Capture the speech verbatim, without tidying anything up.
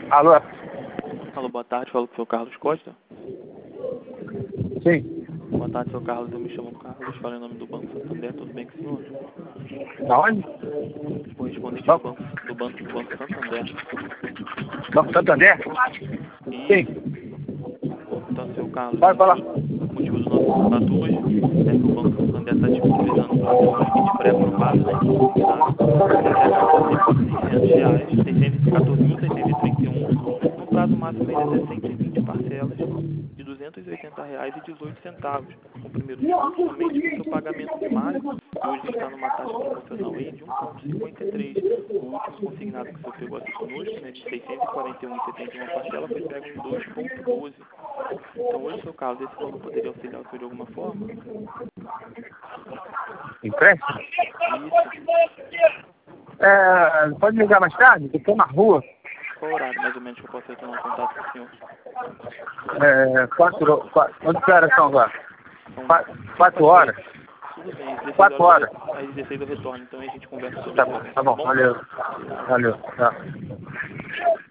Alô? Alô, boa tarde, falo com o senhor Carlos Costa. Sim. Boa tarde, senhor Carlos, eu me chamo Carlos, falo em nome do Banco Santander, tudo bem com o senhor? Da onde? Correspondente do Banco, Banco, do Banco, do Banco Santander. Banco Santander? Isso. Sim. Então, senhor Carlos, o Pode falar. motivo, o motivo do nosso contato hoje é que o Banco Santander está disponibilizando para o senhor um limite pré-aprovado, tá? De até quatorze mil e seiscentos reais, quatorze mil seiscentos e trinta e um, no prazo máximo de até cento e vinte parcelas de duzentos e oitenta reais e dezoito centavos, com o primeiro desconto somente no seu pagamento primário, que hoje está numa taxa promocional aí de um vírgula cinquenta e três. O último consignado que o senhor pegou aqui conosco, né, de seiscentos e quarenta e um reais e setenta e uma parcela, foi pego em dois vírgula doze. Então hoje, seu Carlos, esse valor poderia auxiliar o senhor de alguma forma? Empréstimo? Isso. É, pode ligar mais tarde? Eu estou na rua. Qual horário, mais ou menos, que eu posso retornar o contato com o senhor? É, quatro, quatro, onde horas são agora? São Quatro, quatro horas? Tudo bem, às dezesseis Quatro horas, horas. às dezesseis eu retorno, então a gente conversa sobre Tá esse bom, assunto, tá tá bom. bom? Valeu. De nada. Valeu. Tá.